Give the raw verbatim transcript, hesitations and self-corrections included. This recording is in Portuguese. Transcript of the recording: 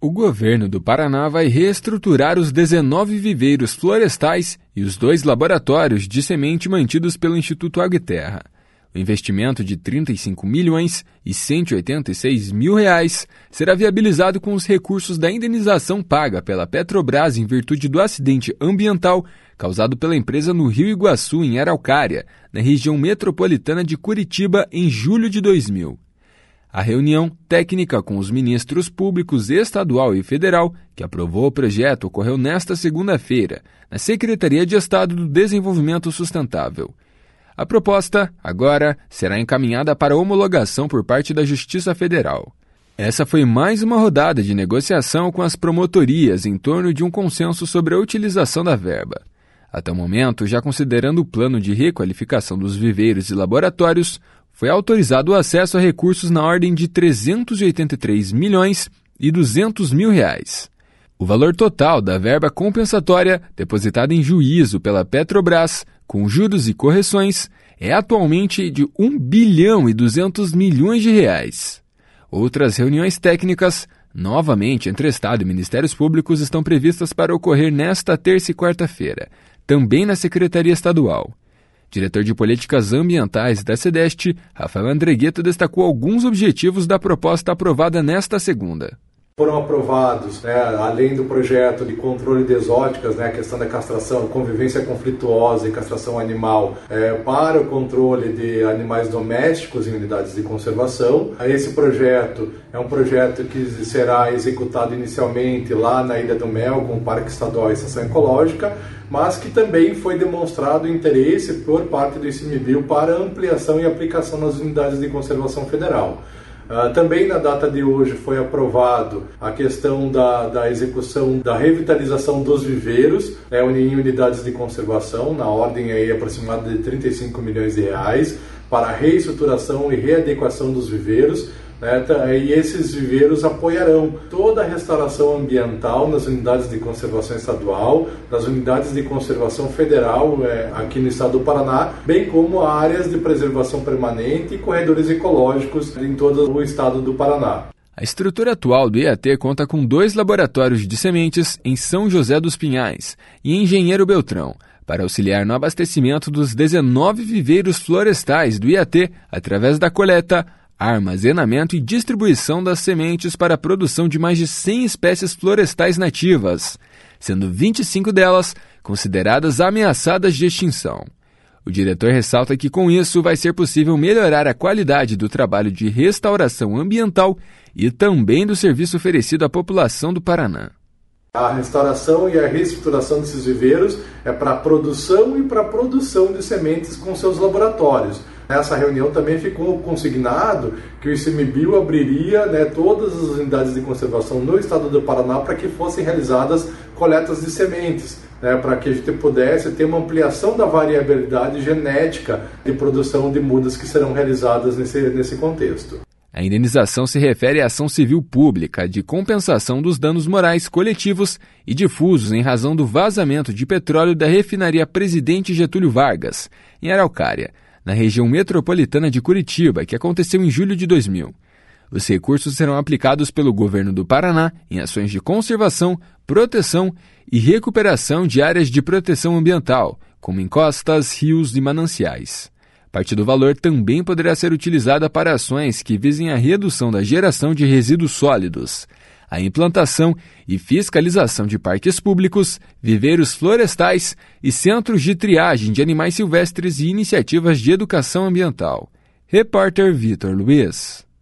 O governo do Paraná vai reestruturar os dezenove viveiros florestais e os dois laboratórios de semente mantidos pelo Instituto Água e Terra. O investimento de trinta e cinco milhões e cento e oitenta e seis mil reais será viabilizado com os recursos da indenização paga pela Petrobras em virtude do acidente ambiental causado pela empresa no Rio Iguaçu, em Araucária, na região metropolitana de Curitiba, em julho de dois mil. A reunião técnica com os ministros públicos estadual e federal, que aprovou o projeto, ocorreu nesta segunda-feira, na Secretaria de Estado do Desenvolvimento Sustentável. A proposta, agora, será encaminhada para homologação por parte da Justiça Federal. Essa foi mais uma rodada de negociação com as promotorias em torno de um consenso sobre a utilização da verba. Até o momento, já considerando o plano de requalificação dos viveiros e laboratórios, foi autorizado o acesso a recursos na ordem de trezentos e oitenta e três milhões e duzentos mil reais. O valor total da verba compensatória depositada em juízo pela Petrobras, com juros e correções, é atualmente de um bilhão e duzentos milhões de reais. Outras reuniões técnicas, novamente entre Estado e Ministérios Públicos, estão previstas para ocorrer nesta terça e quarta-feira, também na Secretaria Estadual. Diretor de Políticas Ambientais da SEDEST, Rafael Andregueto, destacou alguns objetivos da proposta aprovada nesta segunda. Foram aprovados, né, além do projeto de controle de exóticas, né, a questão da castração, convivência conflituosa e castração animal, é, para o controle de animais domésticos em unidades de conservação. Esse projeto é um projeto que será executado inicialmente lá na Ilha do Mel, com o Parque Estadual e Estação Ecológica, mas que também foi demonstrado interesse por parte do ICMBio para ampliação e aplicação nas unidades de conservação federal. Uh, também na data de hoje foi aprovado a questão da, da execução da revitalização dos viveiros, né, em unidades de conservação, na ordem aí aproximada de trinta e cinco milhões de reais, para a reestruturação e readequação dos viveiros. Né, e esses viveiros apoiarão toda a restauração ambiental nas unidades de conservação estadual, nas unidades de conservação federal é, aqui no estado do Paraná, bem como áreas de preservação permanente e corredores ecológicos em todo o estado do Paraná. A estrutura atual do I A T conta com dois laboratórios de sementes em São José dos Pinhais e Engenheiro Beltrão, para auxiliar no abastecimento dos dezenove viveiros florestais do I A T através da coleta, armazenamento e distribuição das sementes para a produção de mais de cem espécies florestais nativas, sendo vinte e cinco delas consideradas ameaçadas de extinção. O diretor ressalta que com isso vai ser possível melhorar a qualidade do trabalho de restauração ambiental e também do serviço oferecido à população do Paraná. A restauração e a reestruturação desses viveiros é para a produção e para a produção de sementes com seus laboratórios. Nessa reunião também ficou consignado que o ICMBio abriria, né, todas as unidades de conservação no estado do Paraná para que fossem realizadas coletas de sementes, né, para que a gente pudesse ter uma ampliação da variabilidade genética de produção de mudas que serão realizadas nesse, nesse contexto. A indenização se refere à ação civil pública de compensação dos danos morais coletivos e difusos em razão do vazamento de petróleo da refinaria Presidente Getúlio Vargas, em Araucária, na região metropolitana de Curitiba, que aconteceu em julho de dois mil. Os recursos serão aplicados pelo governo do Paraná em ações de conservação, proteção e recuperação de áreas de proteção ambiental, como encostas, rios e mananciais. Parte do valor também poderá ser utilizada para ações que visem a redução da geração de resíduos sólidos, a implantação e fiscalização de parques públicos, viveiros florestais e centros de triagem de animais silvestres e iniciativas de educação ambiental. Repórter Vitor Luiz.